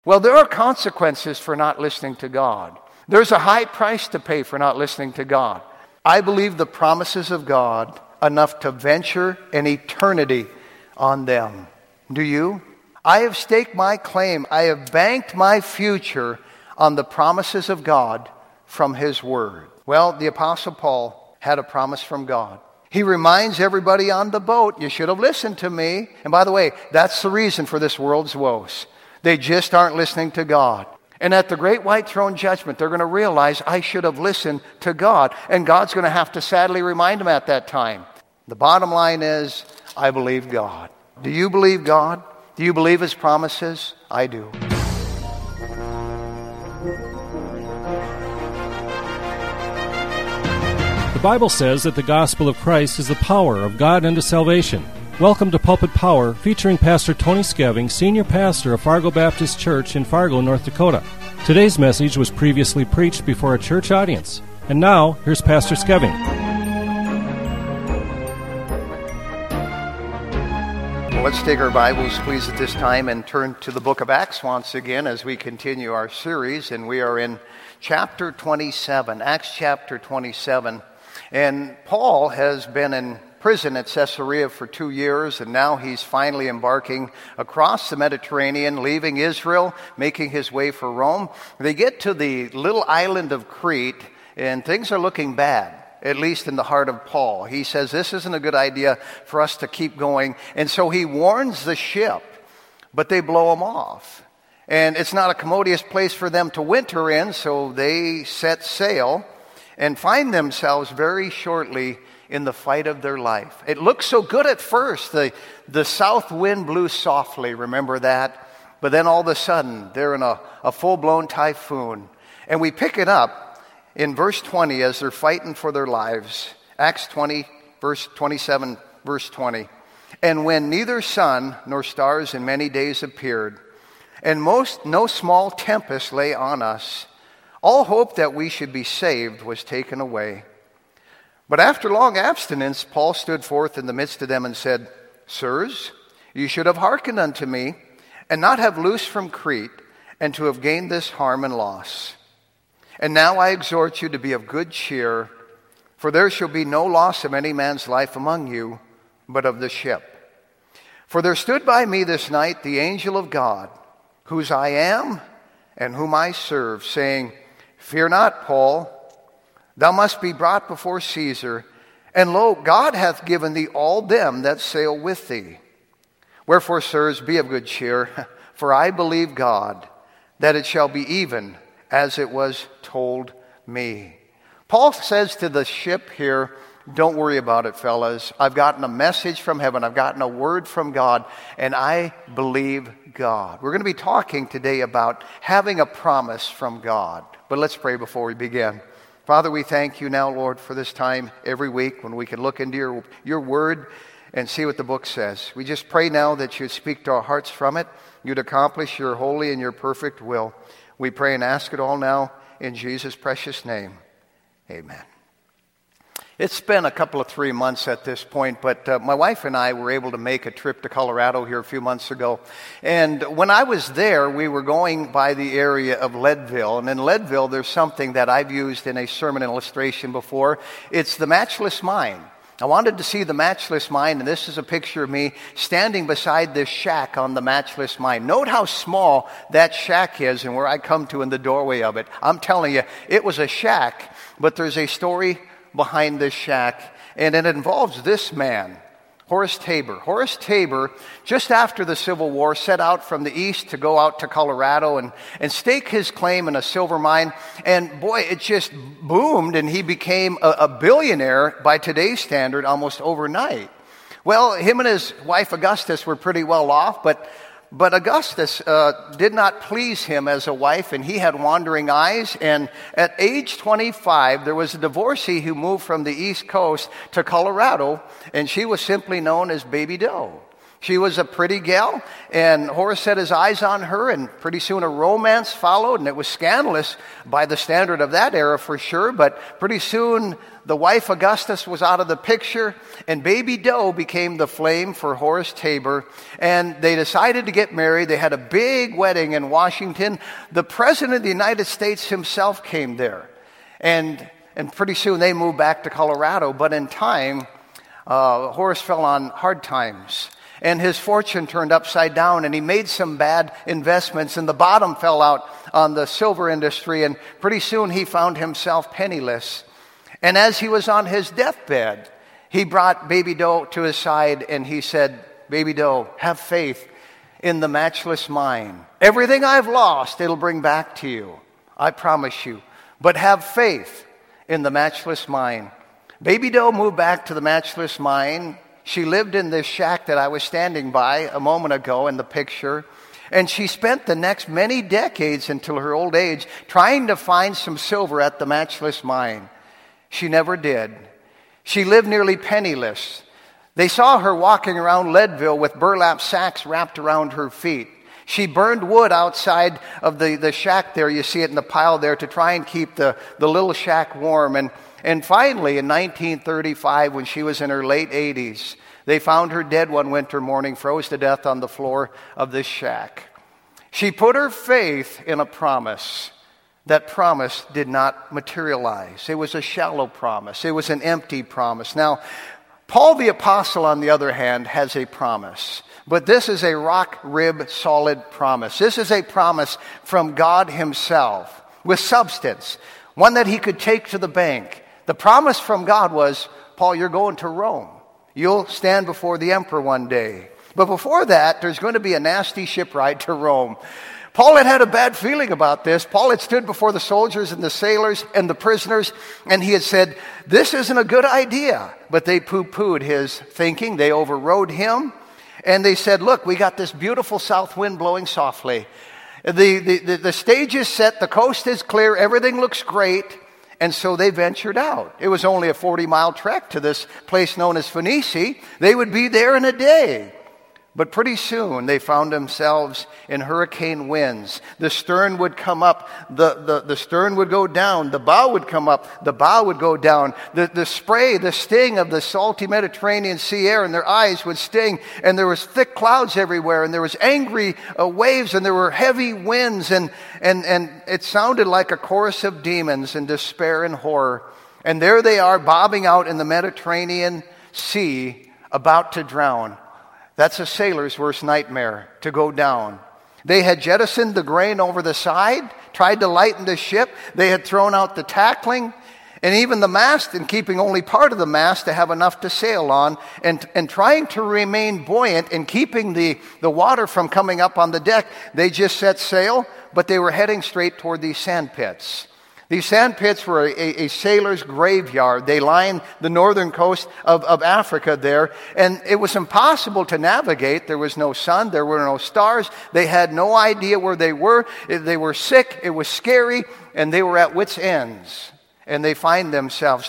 Well, there are consequences for not listening to God. There's a high price to pay for not listening to God. I believe the promises of God enough to venture an eternity on them. Do you? I have staked my claim. I have banked my future on the promises of God from His Word. Well, the Apostle Paul had a promise from God. He reminds everybody on the boat, you should have listened to me. And by the way, that's the reason for this world's woes. They just aren't listening to God. And at the great white throne judgment, they're going to realize I should have listened to God. And God's going to have to sadly remind them at that time. The bottom line is, I believe God. Do you believe God? Do you believe His promises? I do. The Bible says that the gospel of Christ is the power of God unto salvation. Welcome to Pulpit Power, featuring Pastor Tony Skeving, Senior Pastor of Fargo Baptist Church in Fargo, North Dakota. Today's message was previously preached before a church audience. And now, here's Pastor Skeving. Well, let's take our Bibles, please, at this time and turn to the book of Acts once again as we continue our series. And we are in chapter 27, Acts chapter 27. And Paul has been in prison at Caesarea for 2 years, and now he's finally embarking across the Mediterranean, leaving Israel, making his way for Rome. They get to the little island of Crete, and things are looking bad, at least in the heart of Paul. He says, this isn't a good idea for us to keep going, and so he warns the ship, but they blow him off. And it's not a commodious place for them to winter in, so they set sail and find themselves very shortly in the fight of their life. It looked so good at first. The south wind blew softly, remember that? But then all of a sudden, they're in a full-blown typhoon. And we pick it up in verse 20 as they're fighting for their lives. Acts 20, verse 27, verse 20. And when neither sun nor stars in many days appeared, and no small tempest lay on us, all hope that we should be saved was taken away. But after long abstinence, Paul stood forth in the midst of them and said, Sirs, you should have hearkened unto me, and not have loosed from Crete, and to have gained this harm and loss. And now I exhort you to be of good cheer, for there shall be no loss of any man's life among you, but of the ship. For there stood by me this night the angel of God, whose I am and whom I serve, saying, Fear not, Paul, thou must be brought before Caesar, and lo, God hath given thee all them that sail with thee. Wherefore, sirs, be of good cheer, for I believe God, that it shall be even as it was told me. Paul says to the ship here, don't worry about it, fellas. I've gotten a message from heaven. I've gotten a word from God, and I believe God. We're going to be talking today about having a promise from God. But let's pray before we begin. Father, we thank you now, Lord, for this time every week when we can look into your word and see what the book says. We just pray now that you'd speak to our hearts from it. You'd accomplish your holy and your perfect will. We pray and ask it all now in Jesus' precious name. Amen. It's been a couple of 3 months at this point, but my wife and I were able to make a trip to Colorado here a few months ago. And when I was there, we were going by the area of Leadville. And in Leadville, there's something that I've used in a sermon illustration before. It's the Matchless Mine. I wanted to see the Matchless Mine, and this is a picture of me standing beside this shack on the Matchless Mine. Note how small that shack is and where I come to in the doorway of it. I'm telling you, it was a shack, but there's a story behind this shack, and it involves this man, Horace Tabor. Horace Tabor, just after the Civil War, set out from the east to go out to Colorado and stake his claim in a silver mine. And boy, it just boomed, and he became a billionaire by today's standard almost overnight. Well, him and his wife Augustus were pretty well off, but Augustus did not please him as a wife, and he had wandering eyes. And at age 25, there was a divorcee who moved from the East Coast to Colorado, and she was simply known as Baby Doe. She was a pretty gal, and Horus set his eyes on her, and pretty soon a romance followed, and it was scandalous by the standard of that era for sure, but pretty soon the wife Augustus was out of the picture, and baby Doe became the flame for Horus Tabor, and they decided to get married. They had a big wedding in Washington. The President of the United States himself came there, and pretty soon they moved back to Colorado, but in time, Horus fell on hard times. And his fortune turned upside down, and he made some bad investments, and the bottom fell out on the silver industry, and pretty soon he found himself penniless. And as he was on his deathbed, he brought baby Doe to his side, and he said, "Baby Doe, have faith in the matchless mine. Everything I've lost, it'll bring back to you. I promise you. But have faith in the matchless mine." Baby Doe moved back to the matchless mine. She lived in this shack that I was standing by a moment ago in the picture. And she spent the next many decades until her old age trying to find some silver at the matchless mine. She never did. She lived nearly penniless. They saw her walking around Leadville with burlap sacks wrapped around her feet. She burned wood outside of the shack there. You see it in the pile there to try and keep the little shack warm. And finally, in 1935, when she was in her late 80s, they found her dead one winter morning, froze to death on the floor of this shack. She put her faith in a promise. That promise did not materialize. It was a shallow promise. It was an empty promise. Now, Paul the Apostle, on the other hand, has a promise. But this is a rock-rib solid promise. This is a promise from God himself with substance, one that he could take to the bank. The promise from God was, Paul, you're going to Rome. You'll stand before the emperor one day. But before that, there's going to be a nasty ship ride to Rome. Paul had a bad feeling about this. Paul had stood before the soldiers and the sailors and the prisoners, and he had said, this isn't a good idea. But they poo-pooed his thinking. They overrode him. And they said, look, we got this beautiful south wind blowing softly. The stage is set. The coast is clear. Everything looks great. And so they ventured out. It was only a 40-mile trek to this place known as Phoenicia. They would be there in a day. But pretty soon they found themselves in hurricane winds. The stern would come up, the stern would go down, the bow would come up, the bow would go down. The spray, the sting of the salty Mediterranean sea air, and their eyes would sting, and there was thick clouds everywhere, and there was angry waves, and there were heavy winds, and it sounded like a chorus of demons in despair and horror. And there they are bobbing out in the Mediterranean Sea, about to drown. That's a sailor's worst nightmare, to go down. They had jettisoned the grain over the side, tried to lighten the ship. They had thrown out the tackling, and even the mast, and keeping only part of the mast to have enough to sail on, and trying to remain buoyant and keeping the water from coming up on the deck. They just set sail, but they were heading straight toward these sand pits. These sand pits were a sailor's graveyard. They lined the northern coast of Africa there, and it was impossible to navigate. There was no sun. There were no stars. They had no idea where they were. They were sick. It was scary, and they were at wits' ends. And they find themselves,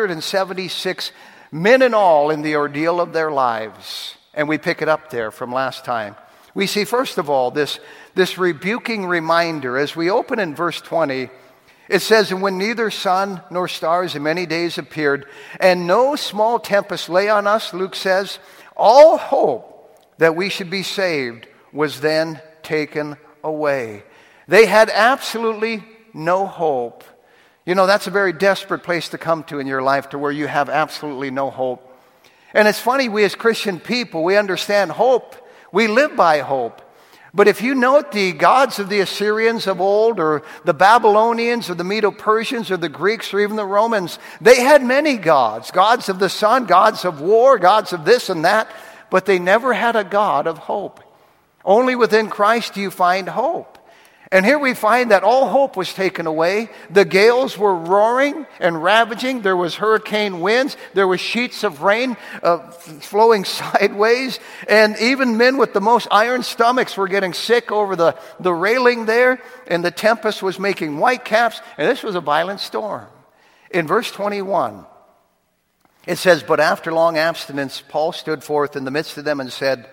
276 men in all, in the ordeal of their lives. And we pick it up there from last time. We see, first of all, this rebuking reminder. As we open in verse 20, it says, and when neither sun nor stars in many days appeared, and no small tempest lay on us, Luke says, all hope that we should be saved was then taken away. They had absolutely no hope. You know, that's a very desperate place to come to in your life, to where you have absolutely no hope. And it's funny, we as Christian people, we understand hope. We live by hope. But if you note the gods of the Assyrians of old, or the Babylonians, or the Medo-Persians, or the Greeks, or even the Romans, they had many gods. Gods of the sun, gods of war, gods of this and that. But they never had a God of hope. Only within Christ do you find hope. And here we find that all hope was taken away. The gales were roaring and ravaging. There was hurricane winds. There were sheets of rain flowing sideways. And even men with the most iron stomachs were getting sick over the railing there. And the tempest was making whitecaps. And this was a violent storm. In verse 21, it says, but after long abstinence, Paul stood forth in the midst of them and said,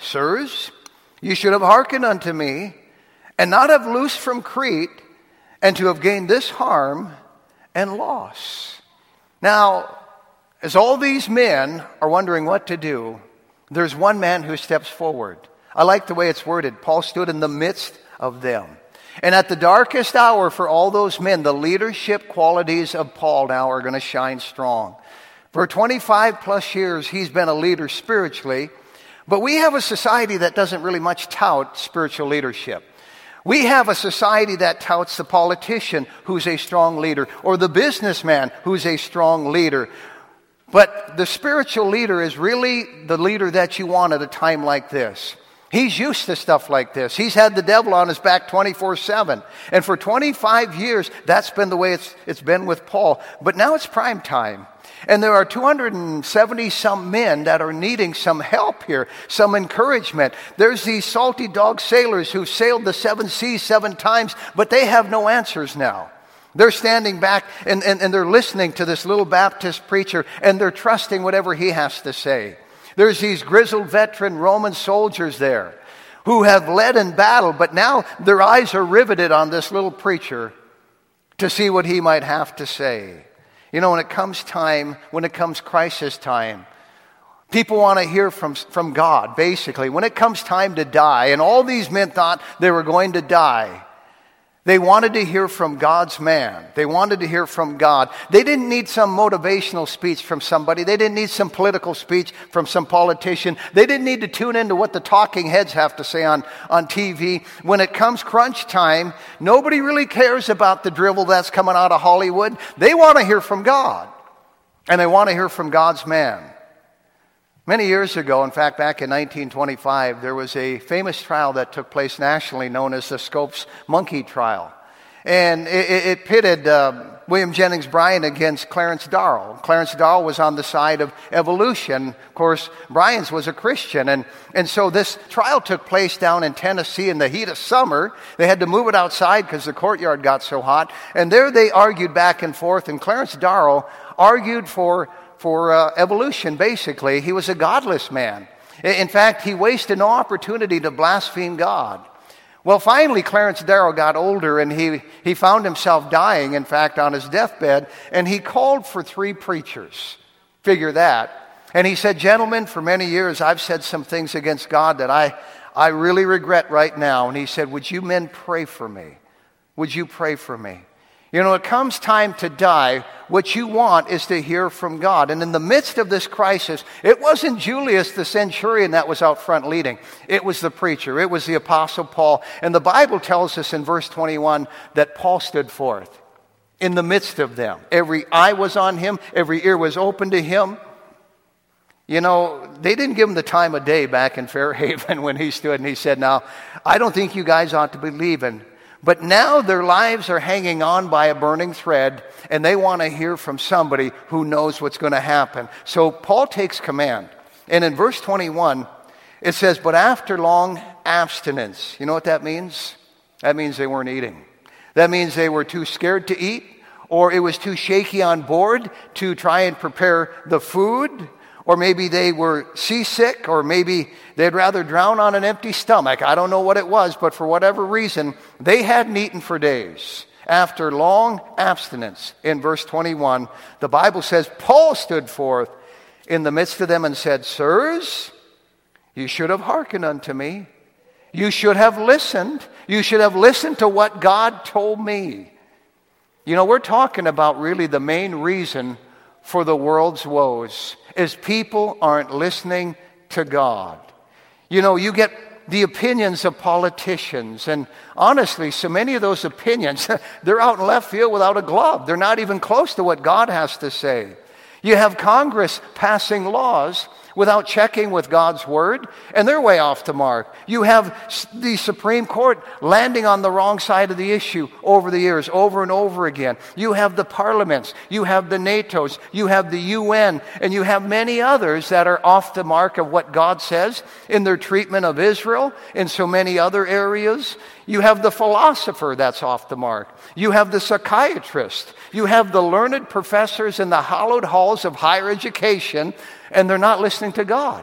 Sirs, you should have hearkened unto me, and not have loosed from Crete, and to have gained this harm and loss. Now, as all these men are wondering what to do, there's one man who steps forward. I like the way it's worded. Paul stood in the midst of them. And at the darkest hour for all those men, the leadership qualities of Paul now are going to shine strong. For 25 plus years, he's been a leader spiritually, but we have a society that doesn't really much tout spiritual leadership. We have a society that touts the politician who's a strong leader, or the businessman who's a strong leader. But the spiritual leader is really the leader that you want at a time like this. He's used to stuff like this. He's had the devil on his back 24/7. And for 25 years, that's been the way it's been with Paul. But now it's prime time. And there are 270-some men that are needing some help here, some encouragement. There's these salty dog sailors who've sailed the 7 seas 7 times, but they have no answers now. They're standing back and they're listening to this little Baptist preacher, and they're trusting whatever he has to say. There's these grizzled veteran Roman soldiers there who have led in battle, but now their eyes are riveted on this little preacher to see what he might have to say. You know, when it comes crisis time, people want to hear from God, basically. When it comes time to die, and all these men thought they were going to die, they wanted to hear from God's man. They wanted to hear from God. They didn't need some motivational speech from somebody. They didn't need some political speech from some politician. They didn't need to tune into what the talking heads have to say on TV. When it comes crunch time, nobody really cares about the drivel that's coming out of Hollywood. They want to hear from God. And they want to hear from God's man. Many years ago, in fact, back in 1925, there was a famous trial that took place nationally known as the Scopes Monkey Trial. And it pitted William Jennings Bryan against Clarence Darrow. Clarence Darrow was on the side of evolution. Of course, Bryan's was a Christian. And so this trial took place down in Tennessee in the heat of summer. They had to move it outside because the courtyard got so hot. And there they argued back and forth. And Clarence Darrow argued for evolution, basically. He was a godless man. In fact, he wasted no opportunity to blaspheme God. Well, finally, Clarence Darrow got older, and he found himself dying, in fact, on his deathbed, and he called for 3 preachers. Figure that. And he said, "Gentlemen, for many years I've said some things against God that I really regret right now." And he said, "Would you men pray for me? Would you pray for me?" You know, it comes time to die. What you want is to hear from God. And in the midst of this crisis, it wasn't Julius the centurion that was out front leading. It was the preacher. It was the Apostle Paul. And the Bible tells us in verse 21 that Paul stood forth in the midst of them. Every eye was on him. Every ear was open to him. You know, they didn't give him the time of day back in Fairhaven when he stood and he said, "Now, I don't think you guys ought to be leaving." But now their lives are hanging on by a burning thread, and they want to hear from somebody who knows what's going to happen. So Paul takes command. And in verse 21, it says, "But after long abstinence," you know what that means? That means they weren't eating. That means they were too scared to eat, or it was too shaky on board to try and prepare the food. Or maybe they were seasick, or maybe they'd rather drown on an empty stomach. I don't know what it was, but for whatever reason, they hadn't eaten for days. After long abstinence, in verse 21, the Bible says, Paul stood forth in the midst of them and said, "Sirs, you should have hearkened unto me. You should have listened. You should have listened to what God told me." You know, we're talking about really the main reason for the world's woes is people aren't listening to God. You know, you get the opinions of politicians, and honestly, so many of those opinions, they're out in left field without a glove. They're not even close to what God has to say. You have Congress passing laws without checking with God's word, and they're way off the mark. You have the Supreme Court landing on the wrong side of the issue over the years, over and over again. You have the parliaments, you have the NATOs, you have the UN, and you have many others that are off the mark of what God says in their treatment of Israel, in so many other areas. You have the philosopher that's off the mark. You have the psychiatrist. You have the learned professors in the hallowed halls of higher education, and they're not listening to God.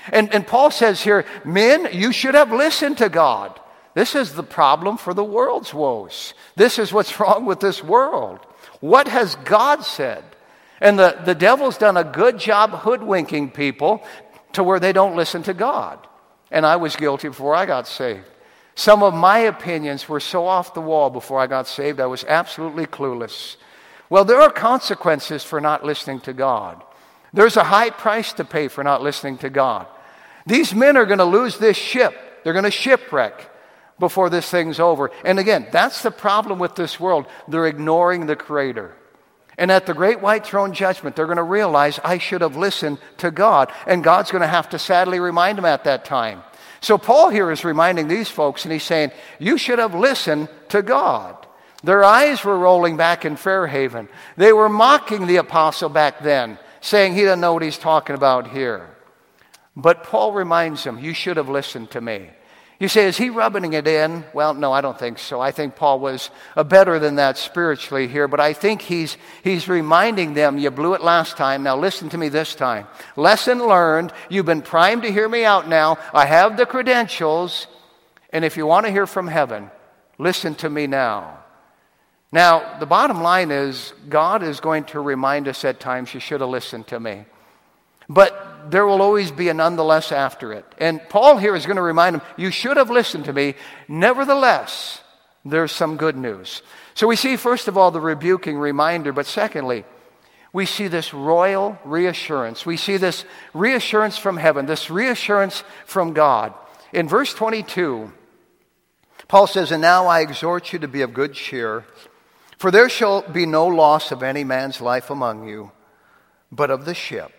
And Paul says here, men, you should have listened to God. This is the problem for the world's woes. This is what's wrong with this world. What has God said? And the devil's done a good job hoodwinking people to where they don't listen to God. And I was guilty before I got saved. Some of my opinions were so off the wall before I got saved, I was absolutely clueless. Well, there are consequences for not listening to God. There's a high price to pay for not listening to God. These men are going to lose this ship. They're going to shipwreck before this thing's over. And again, that's the problem with this world. They're ignoring the Creator. And at the great white throne judgment, they're going to realize, I should have listened to God. And God's going to have to sadly remind them at that time. So Paul here is reminding these folks, and he's saying, you should have listened to God. Their eyes were rolling back in Fairhaven. They were mocking the apostle back then, saying he doesn't know what he's talking about here. But Paul reminds them, you should have listened to me. You say, is he rubbing it in? Well, no, I don't think so. I think Paul was better than that spiritually here, but I think he's reminding them, you blew it last time, now listen to me this time. Lesson learned, you've been primed to hear me out now. I have the credentials, and if you want to hear from heaven, listen to me now. Now, the bottom line is, God is going to remind us at times, you should have listened to me. But there will always be a nonetheless after it. And Paul here is going to remind them, you should have listened to me. Nevertheless, there's some good news. So we see, first of all, the rebuking reminder. But secondly, we see this royal reassurance. We see this reassurance from heaven, this reassurance from God. In verse 22, Paul says, and now I exhort you to be of good cheer, for there shall be no loss of any man's life among you, but of the ship.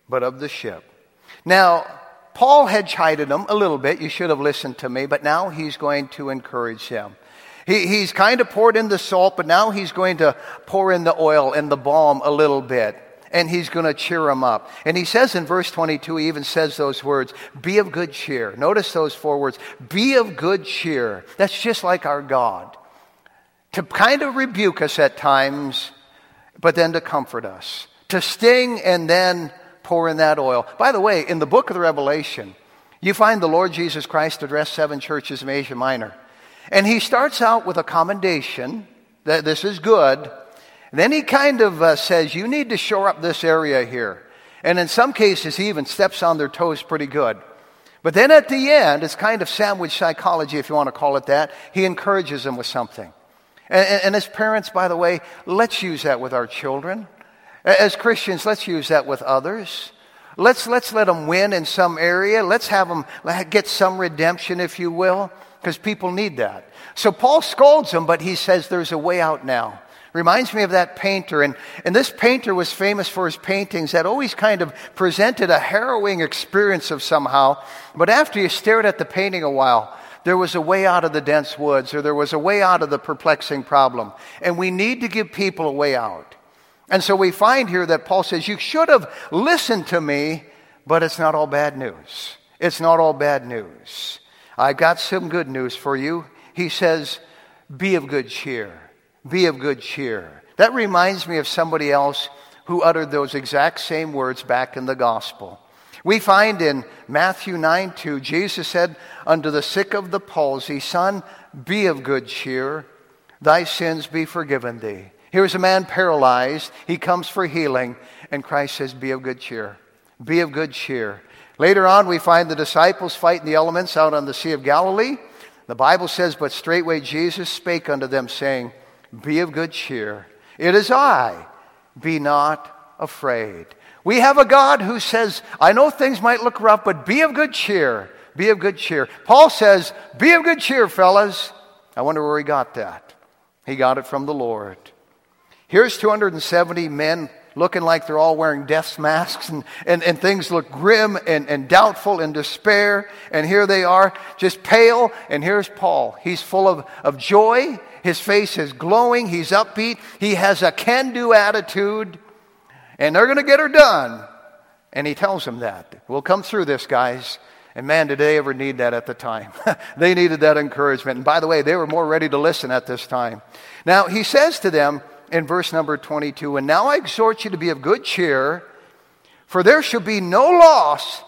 Now, Paul had chided them a little bit. You should have listened to me. But now he's going to encourage them. He's kind of poured in the salt, but now he's going to pour in the oil and the balm a little bit. And he's going to cheer them up. And he says in verse 22, he even says those words, be of good cheer. Notice those 4 words, be of good cheer. That's just like our God. To kind of rebuke us at times, but then to comfort us. To sting and then pour in that oil. By the way, in the book of the Revelation, you find the Lord Jesus Christ address 7 churches in Asia Minor. And he starts out with a commendation that this is good. And then he kind of says, you need to shore up this area here. And in some cases, he even steps on their toes pretty good. But then at the end, it's kind of sandwich psychology, if you want to call it that. He encourages them with something. And as parents, by the way, let's use that with our children. As Christians, let's use that with others. Let's let them win in some area. Let's have them get some redemption, if you will, because people need that. So Paul scolds them, but he says there's a way out now. Reminds me of that painter. And this painter was famous for his paintings that always kind of presented a harrowing experience of somehow. But after you stared at the painting a while, there was a way out of the dense woods, or there was a way out of the perplexing problem. And we need to give people a way out. And so we find here that Paul says, you should have listened to me, but it's not all bad news. It's not all bad news. I've got some good news for you. He says, be of good cheer. Be of good cheer. That reminds me of somebody else who uttered those exact same words back in the gospel. We find in Matthew 9:2, Jesus said unto the sick of the palsy, son, be of good cheer. Thy sins be forgiven thee. Here's a man paralyzed. He comes for healing. And Christ says, be of good cheer. Be of good cheer. Later on, we find the disciples fighting the elements out on the Sea of Galilee. The Bible says, but straightway Jesus spake unto them, saying, be of good cheer. It is I. Be not afraid. We have a God who says, I know things might look rough, but be of good cheer. Be of good cheer. Paul says, be of good cheer, fellas. I wonder where he got that. He got it from the Lord. Here's 270 men looking like they're all wearing death masks and things look grim and doubtful and despair. And here they are, just pale. And here's Paul. He's full of joy. His face is glowing. He's upbeat. He has a can-do attitude. And they're going to get her done. And he tells them that. We'll come through this, guys. And man, did they ever need that at the time. They needed that encouragement. And by the way, they were more ready to listen at this time. Now, he says to them, in verse number 22, and now I exhort you to be of good cheer, for there shall be no loss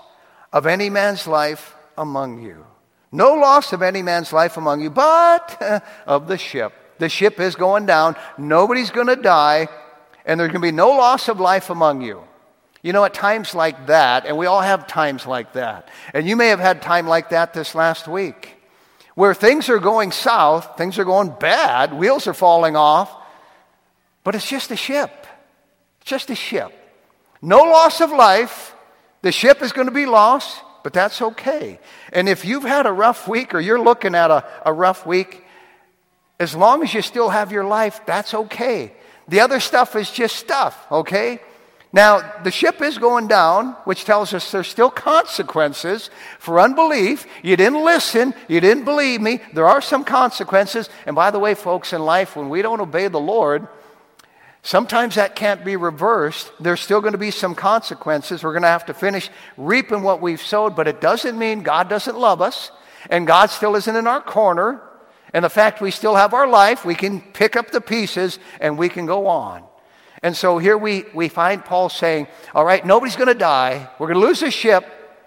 of any man's life among you. No loss of any man's life among you, but of the ship. The ship is going down. Nobody's going to die, and there's going to be no loss of life among you. You know, at times like that, and we all have times like that, and you may have had time like that this last week, where things are going south, things are going bad, wheels are falling off, but it's just a ship. It's just a ship. No loss of life. The ship is going to be lost, but that's okay. And if you've had a rough week or you're looking at a rough week, as long as you still have your life, that's okay. The other stuff is just stuff, okay? Now, the ship is going down, which tells us there's still consequences for unbelief. You didn't listen. You didn't believe me. There are some consequences. And by the way, folks, in life, when we don't obey the Lord, sometimes that can't be reversed. There's still going to be some consequences. We're going to have to finish reaping what we've sowed, but it doesn't mean God doesn't love us, and God still isn't in our corner. And the fact we still have our life, we can pick up the pieces, and we can go on. And so here we find Paul saying, all right, nobody's going to die. We're going to lose the ship,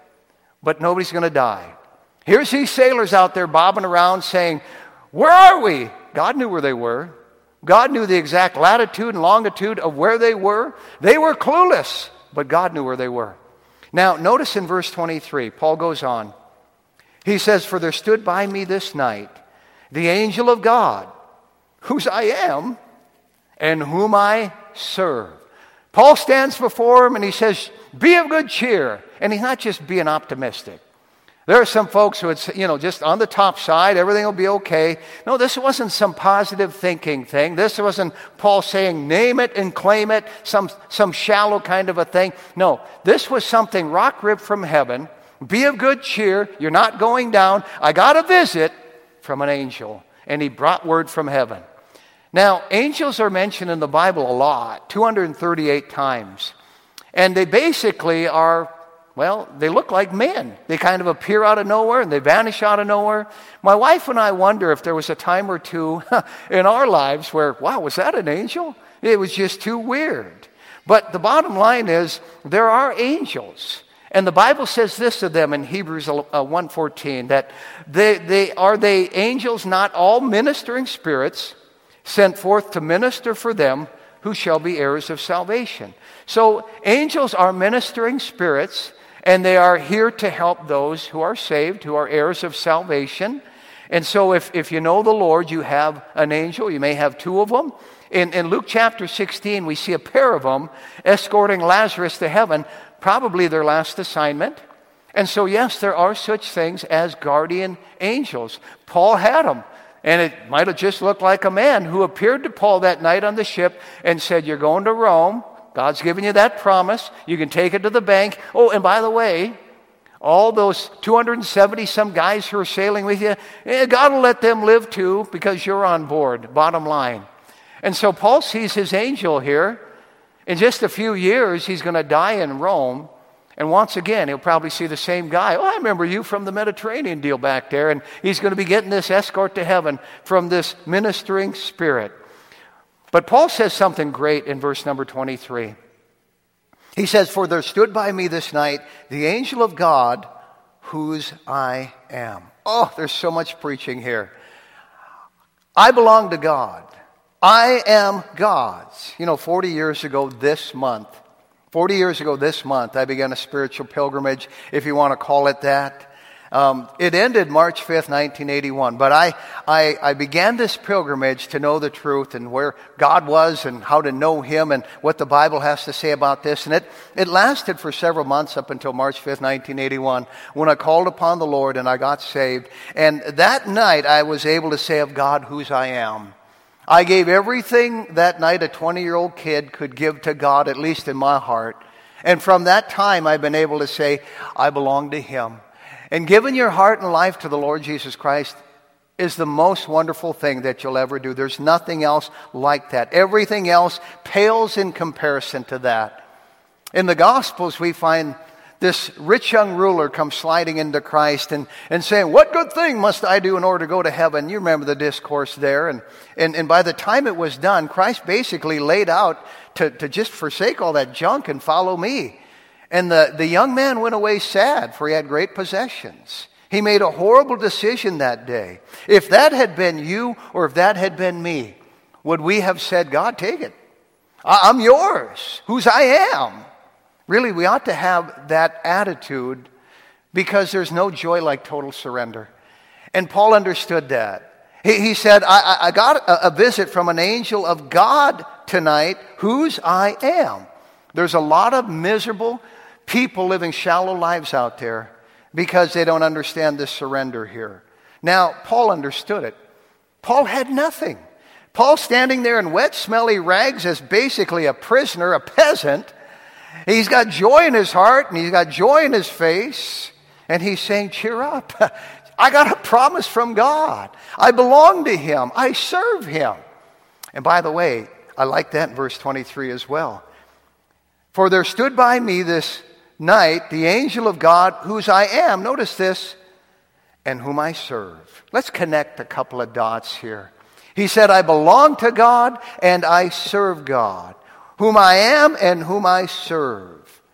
but nobody's going to die. Here's these sailors out there bobbing around saying, where are we? God knew where they were. God knew the exact latitude and longitude of where they were. They were clueless, but God knew where they were. Now, notice in verse 23, Paul goes on. He says, for there stood by me this night the angel of God, whose I am and whom I serve. Paul stands before him and he says, be of good cheer. And he's not just being optimistic. There are some folks who would say, just on the top side, everything will be okay. No, this wasn't some positive thinking thing. This wasn't Paul saying, name it and claim it, some shallow kind of a thing. No, this was something rock ripped from heaven. Be of good cheer. You're not going down. I got a visit from an angel, and he brought word from heaven. Now, angels are mentioned in the Bible a lot, 238 times. And they basically are, they look like men. They kind of appear out of nowhere and they vanish out of nowhere. My wife and I wonder if there was a time or two in our lives where, wow, was that an angel? It was just too weird. But the bottom line is, there are angels. And the Bible says this of them in Hebrews 1:14, that they are angels, not all ministering spirits, sent forth to minister for them who shall be heirs of salvation. So angels are ministering spirits, and they are here to help those who are saved, who are heirs of salvation. And so if you know the Lord, you have an angel. You may have two of them. In Luke chapter 16, we see a pair of them escorting Lazarus to heaven, probably their last assignment. And so, yes, there are such things as guardian angels. Paul had them. And it might have just looked like a man who appeared to Paul that night on the ship and said, you're going to Rome. God's given you that promise. You can take it to the bank. Oh, and by the way, all those 270-some guys who are sailing with you, God will let them live too because you're on board, bottom line. And so Paul sees his angel here. In just a few years, he's going to die in Rome. And once again, he'll probably see the same guy. Oh, I remember you from the Mediterranean deal back there. And he's going to be getting this escort to heaven from this ministering spirit. But Paul says something great in verse number 23. He says, for there stood by me this night the angel of God, whose I am. Oh, there's so much preaching here. I belong to God. I am God's. 40 years ago this month, I began a spiritual pilgrimage, if you want to call it that. It ended March 5th, 1981. But I began this pilgrimage to know the truth and where God was and how to know Him and what the Bible has to say about this. And it lasted for several months up until March 5th, 1981, when I called upon the Lord and I got saved. And that night I was able to say of God, whose I am. I gave everything that night a 20-year-old kid could give to God, at least in my heart. And from that time, I've been able to say, I belong to Him. And giving your heart and life to the Lord Jesus Christ is the most wonderful thing that you'll ever do. There's nothing else like that. Everything else pales in comparison to that. In the Gospels, we find this rich young ruler comes sliding into Christ and saying, what good thing must I do in order to go to heaven? You remember the discourse there. And by the time it was done, Christ basically laid out to just forsake all that junk and follow me. And the young man went away sad, for he had great possessions. He made a horrible decision that day. If that had been you or if that had been me, would we have said, God, take it. I'm yours, whose I am. Really, we ought to have that attitude because there's no joy like total surrender. And Paul understood that. He said, I got a visit from an angel of God tonight, whose I am. There's a lot of miserable people living shallow lives out there because they don't understand this surrender here. Now, Paul understood it. Paul had nothing. Paul standing there in wet, smelly rags as basically a prisoner, a peasant. He's got joy in his heart and he's got joy in his face. And he's saying, cheer up. I got a promise from God. I belong to Him. I serve Him. And by the way, I like that in verse 23 as well. For there stood by me this night the angel of God, whose I am, notice this, and whom I serve. Let's connect a couple of dots here. He said, I belong to God and I serve God, whom I am and whom I serve.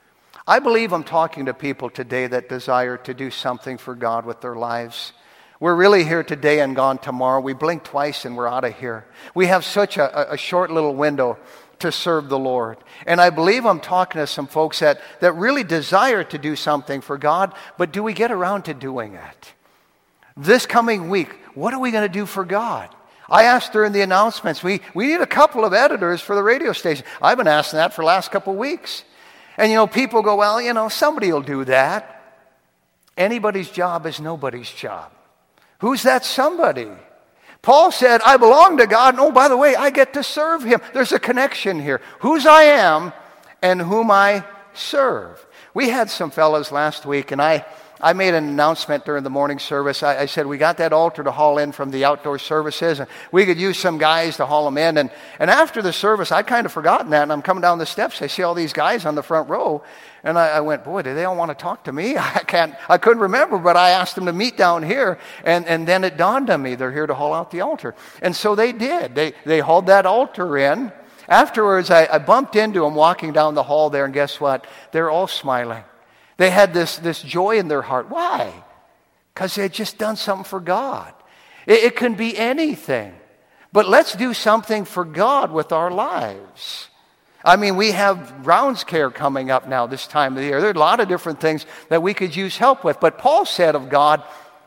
I believe I'm talking to people today that desire to do something for God with their lives. We're really here today and gone tomorrow. We blink twice and we're out of here. We have such a short little window to serve the Lord. And I believe I'm talking to some folks that really desire to do something for God, but do we get around to doing it? This coming week, what are we going to do for God? I asked during the announcements, we need a couple of editors for the radio station. I've been asking that for the last couple of weeks. And people go, well, somebody will do that. Anybody's job is nobody's job. Who's that somebody? Paul said, I belong to God, and oh, by the way, I get to serve Him. There's a connection here. Whose I am and whom I serve. We had some fellas last week, and I made an announcement during the morning service. I said, we got that altar to haul in from the outdoor services, and we could use some guys to haul them in. And after the service, I'd kind of forgotten that, and I'm coming down the steps. I see all these guys on the front row, and I went, boy, do they all want to talk to me? I couldn't remember, but I asked them to meet down here, and then it dawned on me, they're here to haul out the altar. And so they did. They hauled that altar in. Afterwards, I bumped into them walking down the hall there, and guess what? They're all smiling. They had this joy in their heart. Why? Because they had just done something for God. It can be anything. But let's do something for God with our lives. I mean, we have Rounds Care coming up now this time of the year. There are a lot of different things that we could use help with. But Paul said of God,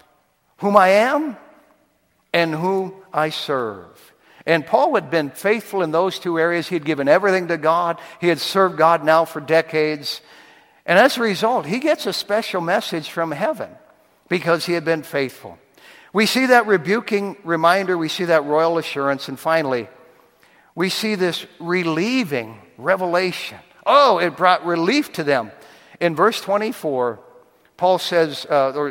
whom I am and whom I serve. And Paul had been faithful in those two areas. He had given everything to God. He had served God now for decades. And as a result, he gets a special message from heaven because he had been faithful. We see that rebuking reminder. We see that royal assurance. And finally, we see this relieving revelation. Oh, it brought relief to them. In verse 24, Paul says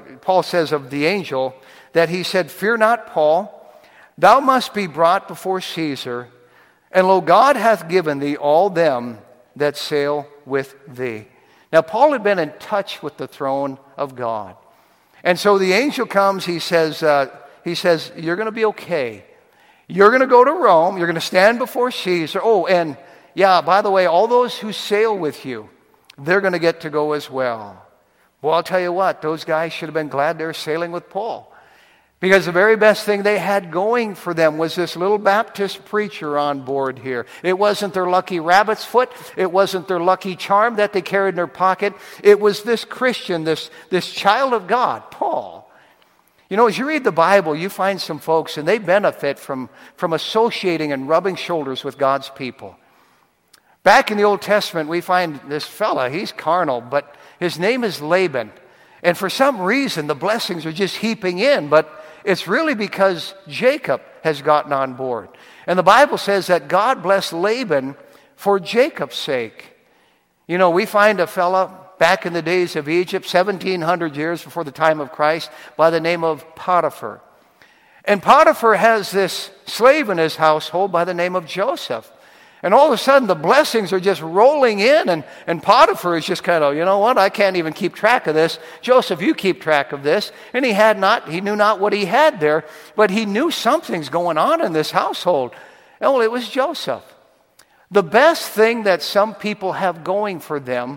of the angel that he said, fear not, Paul, thou must be brought before Caesar, and lo, God hath given thee all them that sail with thee. Now, Paul had been in touch with the throne of God. And so the angel comes, he says, you're going to be okay. You're going to go to Rome. You're going to stand before Caesar. Oh, and yeah, by the way, all those who sail with you, they're going to get to go as well. Well, I'll tell you what, those guys should have been glad they were sailing with Paul. Because the very best thing they had going for them was this little Baptist preacher on board here. It wasn't their lucky rabbit's foot. It wasn't their lucky charm that they carried in their pocket. It was this Christian, this child of God, Paul. As you read the Bible, you find some folks, and they benefit from associating and rubbing shoulders with God's people. Back in the Old Testament, we find this fella. He's carnal, but his name is Laban. And for some reason, the blessings are just heaping in, but it's really because Jacob has gotten on board. And the Bible says that God blessed Laban for Jacob's sake. We find a fella back in the days of Egypt, 1,700 years before the time of Christ, by the name of Potiphar. And Potiphar has this slave in his household by the name of Joseph. And all of a sudden, the blessings are just rolling in, and Potiphar is just kind of, you know what, I can't even keep track of this. Joseph, you keep track of this. And he knew not what he had there, but he knew something's going on in this household. Oh, it was Joseph. The best thing that some people have going for them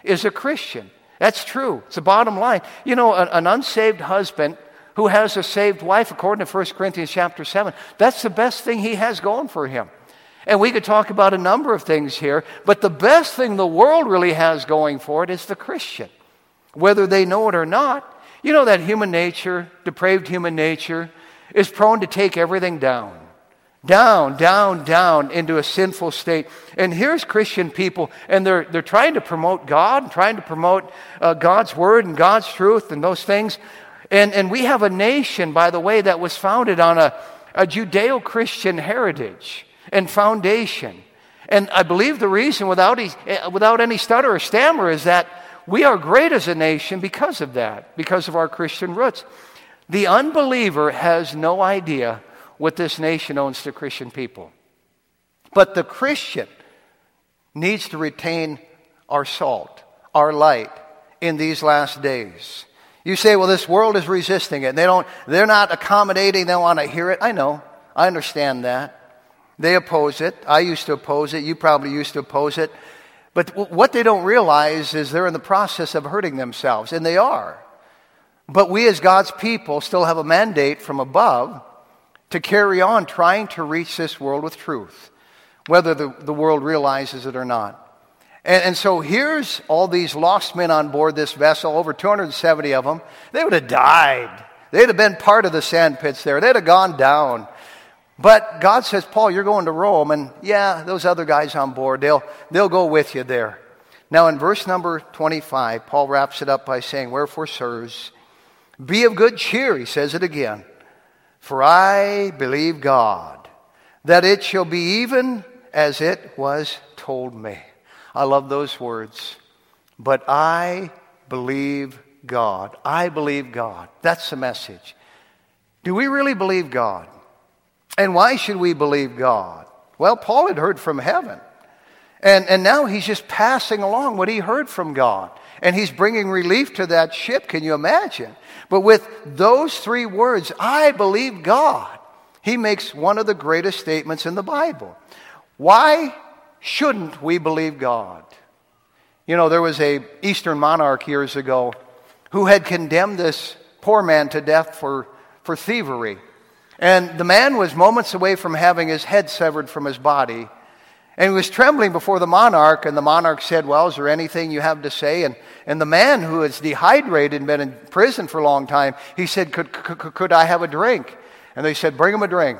is a Christian. That's true. It's the bottom line. You know, an unsaved husband who has a saved wife, according to 1 Corinthians chapter 7, that's the best thing he has going for him. And we could talk about a number of things here, but the best thing the world really has going for it is the Christian, whether they know it or not. You know that human nature, depraved human nature, is prone to take everything down into a sinful state. And here's Christian people, and they're trying to promote God, trying to promote God's Word and God's truth and those things. And we have a nation, by the way, that was founded on a Judeo-Christian heritage and foundation. And I believe the reason, without any stutter or stammer, is that we are great as a nation because of that, because of our Christian roots. The unbeliever has no idea what this nation owes to Christian people. But the Christian needs to retain our salt, our light in these last days. You say, well, this world is resisting it. They're not accommodating. They want to hear it. I know. I understand that. They oppose it. I used to oppose it. You probably used to oppose it. But what they don't realize is they're in the process of hurting themselves, and they are. But we as God's people still have a mandate from above to carry on trying to reach this world with truth, whether the world realizes it or not. And so here's all these lost men on board this vessel, over 270 of them. They would have died. They'd have been part of the sand pits there. They'd have gone down. But God says, Paul, you're going to Rome, and yeah, those other guys on board, they'll go with you there. Now in verse number 25, Paul wraps it up by saying, wherefore, sirs, be of good cheer, he says it again, for I believe God, that it shall be even as it was told me. I love those words. But I believe God. I believe God. That's the message. Do we really believe God? And why should we believe God? Well, Paul had heard from heaven. And now he's just passing along what he heard from God. And he's bringing relief to that ship. Can you imagine? But with those three words, I believe God, he makes one of the greatest statements in the Bible. Why shouldn't we believe God? You know, there was an Eastern monarch years ago who had condemned this poor man to death for thievery. And the man was moments away from having his head severed from his body. And he was trembling before the monarch, and the monarch said, well, is there anything you have to say? And the man, who is dehydrated and been in prison for a long time, he said, could I have a drink? And they said, bring him a drink.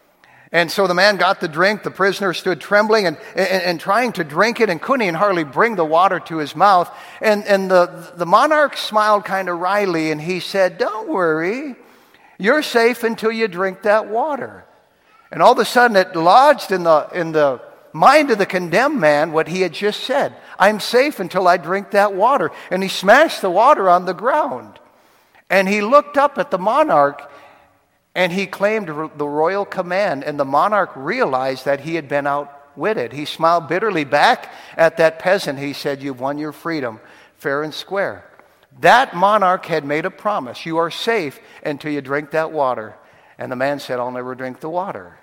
And so the man got the drink. The prisoner stood trembling and trying to drink it, and couldn't even hardly bring the water to his mouth. And the monarch smiled kind of wryly, and he said, don't worry, you're safe until you drink that water. And all of a sudden it lodged in the mind of the condemned man what he had just said. I'm safe until I drink that water. And he smashed the water on the ground. And he looked up at the monarch, and he claimed the royal command. And the monarch realized that he had been outwitted. He smiled bitterly back at that peasant. He said, you've won your freedom fair and square. That monarch had made a promise. You are safe until you drink that water. And the man said, I'll never drink the water.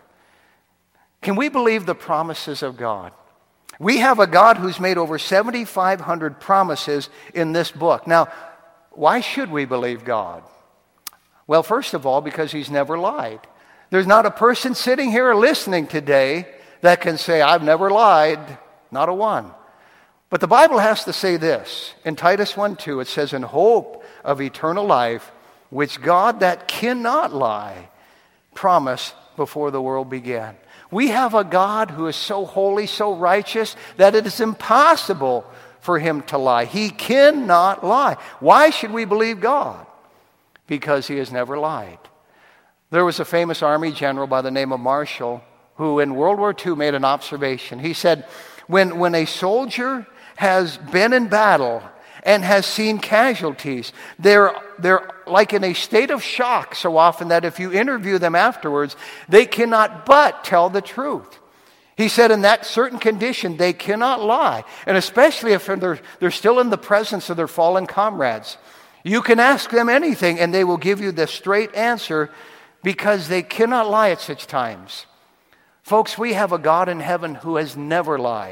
Can we believe the promises of God? We have a God who's made over 7,500 promises in this book. Now, why should we believe God? Well, first of all, because he's never lied. There's not a person sitting here or listening today that can say, I've never lied. Not a one. But the Bible has to say this. In Titus 1:2, it says, in hope of eternal life, which God that cannot lie promised before the world began. We have a God who is so holy, so righteous, that it is impossible for him to lie. He cannot lie. Why should we believe God? Because he has never lied. There was a famous army general by the name of Marshall who in World War II made an observation. He said, when a soldier has been in battle and has seen casualties, they're like in a state of shock so often that if you interview them afterwards, they cannot but tell the truth. He said in that certain condition, they cannot lie. And especially if they're still in the presence of their fallen comrades. You can ask them anything and they will give you the straight answer because they cannot lie at such times. Folks, we have a God in heaven who has never lied.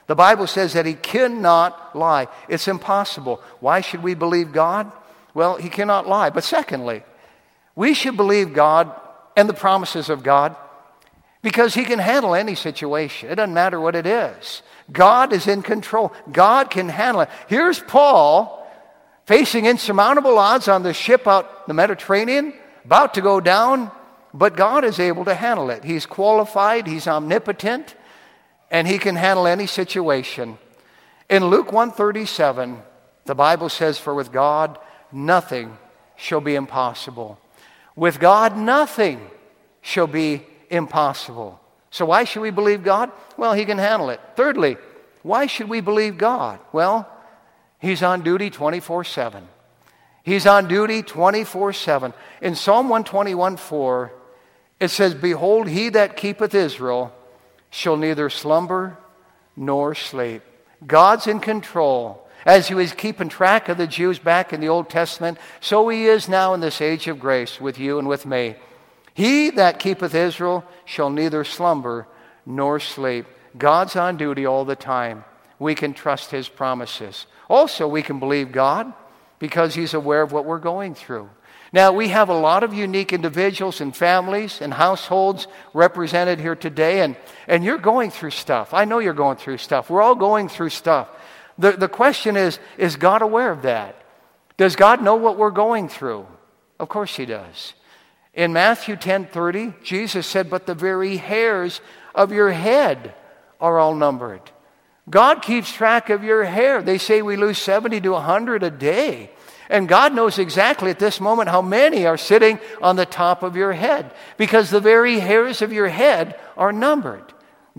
The Bible says that he cannot lie. It's impossible. Why should we believe God? Well, he cannot lie. But secondly, we should believe God and the promises of God because he can handle any situation. It doesn't matter what it is. God is in control. God can handle it. Here's Paul facing insurmountable odds on the ship out the Mediterranean, about to go down, but God is able to handle it. He's qualified, he's omnipotent, and he can handle any situation. In Luke 1:37, the Bible says, "For with God nothing shall be impossible." With God nothing shall be impossible. So why should we believe God? Well, he can handle it. Thirdly, why should we believe God? Well, he's on duty 24/7. He's on duty 24/7. In Psalm 121:4, it says, "Behold, he that keepeth Israel shall neither slumber nor sleep." God's in control. As he was keeping track of the Jews back in the Old Testament, so he is now in this age of grace with you and with me. He that keepeth Israel shall neither slumber nor sleep. God's on duty all the time. We can trust his promises. Also, we can believe God because he's aware of what we're going through. Now, we have a lot of unique individuals and families and households represented here today, and you're going through stuff. I know you're going through stuff. We're all going through stuff. The question is God aware of that? Does God know what we're going through? Of course he does. In Matthew 10:30, Jesus said, "But the very hairs of your head are all numbered." God keeps track of your hair. They say we lose 70 to 100 a day. And God knows exactly at this moment how many are sitting on the top of your head, because the very hairs of your head are numbered.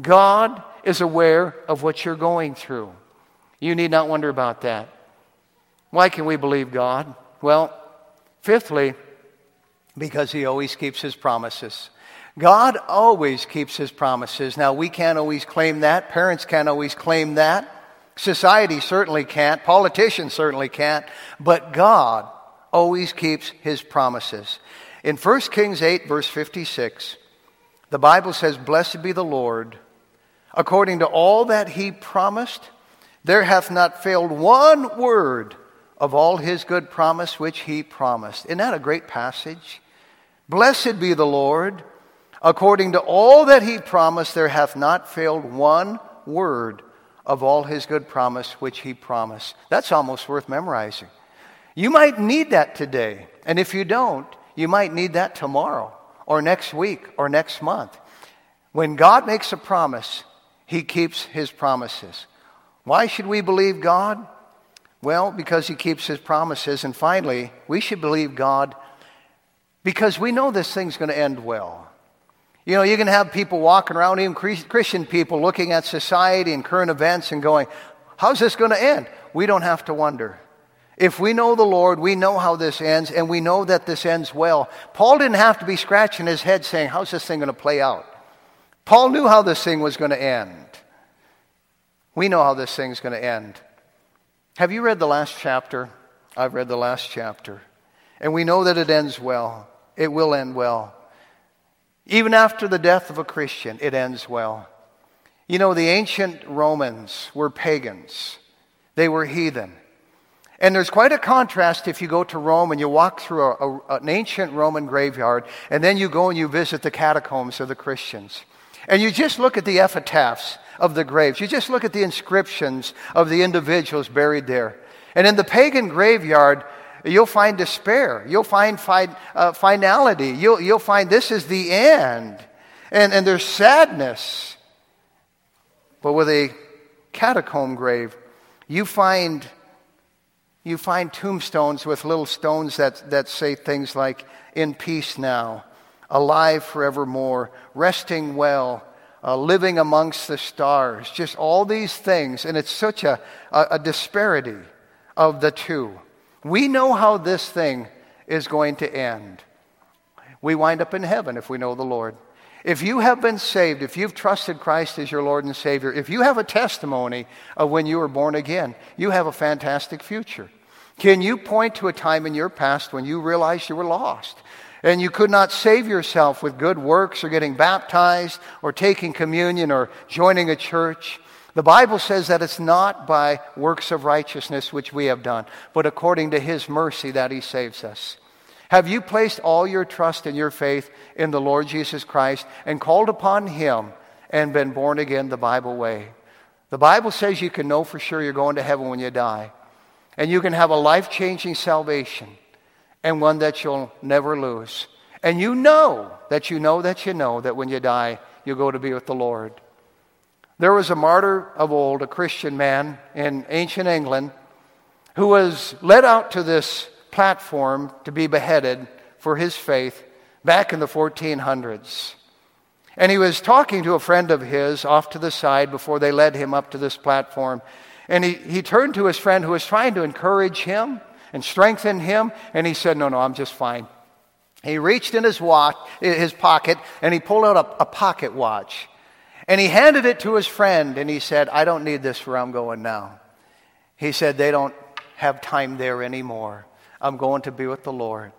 God is aware of what you're going through. You need not wonder about that. Why can we believe God? Well, fifthly, because he always keeps his promises. God always keeps his promises. Now, we can't always claim that. Parents can't always claim that. Society certainly can't. Politicians certainly can't. But God always keeps his promises. In 1 Kings 8, verse 56, the Bible says, "Blessed be the Lord. According to all that he promised, there hath not failed one word of all his good promise which he promised." Isn't that a great passage? Blessed be the Lord. According to all that he promised, there hath not failed one word of all his good promise which he promised. That's almost worth memorizing. You might need that today. And if you don't, you might need that tomorrow or next week or next month. When God makes a promise, he keeps his promises. Why should we believe God? Well, because he keeps his promises. And finally, we should believe God because we know this thing's going to end well. You know, you can have people walking around, even Christian people, looking at society and current events and going, how's this going to end? We don't have to wonder. If we know the Lord, we know how this ends, and we know that this ends well. Paul didn't have to be scratching his head saying, how's this thing going to play out? Paul knew how this thing was going to end. We know how this thing's going to end. Have you read the last chapter? I've read the last chapter. And we know that it ends well. It will end well. Even after the death of a Christian, it ends well. You know, the ancient Romans were pagans. They were heathen. And there's quite a contrast if you go to Rome and you walk through an ancient Roman graveyard, and then you go and you visit the catacombs of the Christians. And you just look at the epitaphs of the graves. You just look at the inscriptions of the individuals buried there. And in the pagan graveyard, you'll find despair. You'll find finality. You'll find this is the end. And there's sadness. But with a catacomb grave, you find tombstones with little stones that say things like, in peace now, alive forevermore, resting well, living amongst the stars. Just all these things. And it's such a disparity of the two. We know how this thing is going to end. We wind up in heaven if we know the Lord. If you have been saved, if you've trusted Christ as your Lord and Savior, if you have a testimony of when you were born again, you have a fantastic future. Can you point to a time in your past when you realized you were lost and you could not save yourself with good works or getting baptized or taking communion or joining a church? The Bible says that it's not by works of righteousness which we have done, but according to His mercy that He saves us. Have you placed all your trust and your faith in the Lord Jesus Christ and called upon Him and been born again the Bible way? The Bible says you can know for sure you're going to heaven when you die. And you can have a life-changing salvation and one that you'll never lose. And you know that when you die, you'll go to be with the Lord. There was a martyr of old, a Christian man in ancient England, who was led out to this platform to be beheaded for his faith back in the 1400s. And he was talking to a friend of his off to the side before they led him up to this platform. And he turned to his friend who was trying to encourage him and strengthen him, and he said, no, I'm just fine. He reached in his pocket, and he pulled out a pocket watch. And he handed it to his friend, and he said, I don't need this where I'm going now. He said, they don't have time there anymore. I'm going to be with the Lord.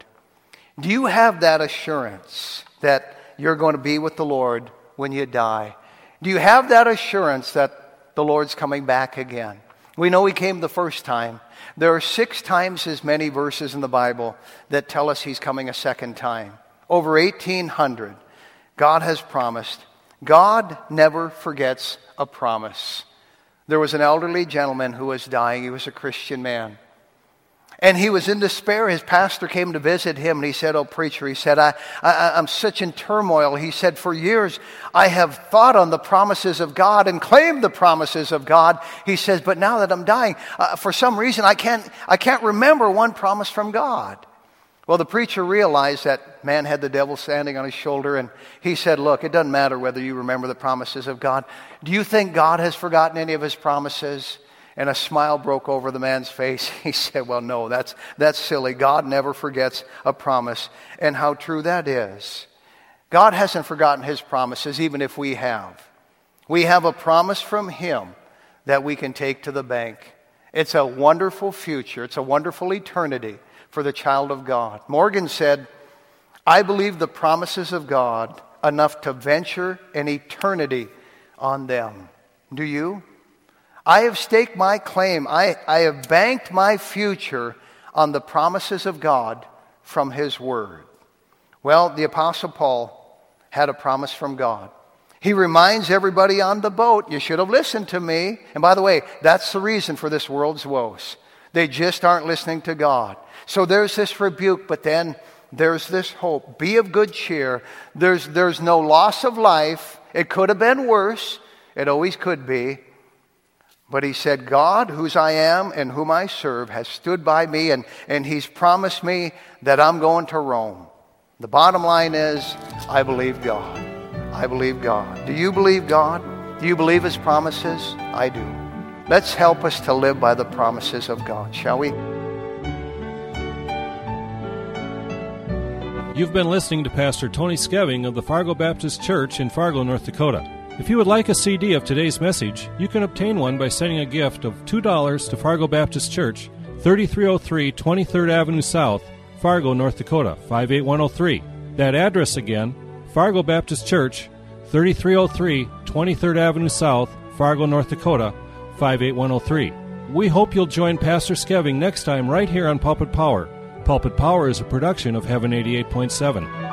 Do you have that assurance that you're going to be with the Lord when you die? Do you have that assurance that the Lord's coming back again? We know He came the first time. There are 6 times as many verses in the Bible that tell us He's coming a second time. Over 1,800. God has promised. God never forgets a promise. There was an elderly gentleman who was dying. He was a Christian man. And he was in despair. His pastor came to visit him, and he said, preacher, he said, I'm such in turmoil. He said, for years I have thought on the promises of God and claimed the promises of God. He says, but now that I'm dying, for some reason I can't remember one promise from God. Well, the preacher realized that man had the devil standing on his shoulder, and he said, look, it doesn't matter whether you remember the promises of God. Do you think God has forgotten any of His promises? And a smile broke over the man's face. He said, well, no, that's silly. God never forgets a promise. And how true that is. God hasn't forgotten His promises, even if we have. We have a promise from Him that we can take to the bank. It's a wonderful future. It's a wonderful eternity for the child of God. Morgan said, I believe the promises of God enough to venture an eternity on them. Do you? I have staked my claim. I have banked my future on the promises of God from His Word. Well, the Apostle Paul had a promise from God. He reminds everybody on the boat, you should have listened to me. And by the way, that's the reason for this world's woes. They just aren't listening to God. So there's this rebuke, but then there's this hope. Be of good cheer. There's no loss of life. It could have been worse. It always could be. But he said, God, whose I am and whom I serve, has stood by me, and He's promised me that I'm going to Rome. The bottom line is, I believe God. I believe God. Do you believe God? Do you believe His promises? I do. Let's help us to live by the promises of God, shall we? You've been listening to Pastor Tony Skeving of the Fargo Baptist Church in Fargo, North Dakota. If you would like a CD of today's message, you can obtain one by sending a gift of $2 to Fargo Baptist Church, 3303 23rd Avenue South, Fargo, North Dakota, 58103. That address again, Fargo Baptist Church, 3303 23rd Avenue South, Fargo, North Dakota, 58103. We hope you'll join Pastor Skeving next time right here on Pulpit Power. Pulpit Power is a production of Heaven 88.7.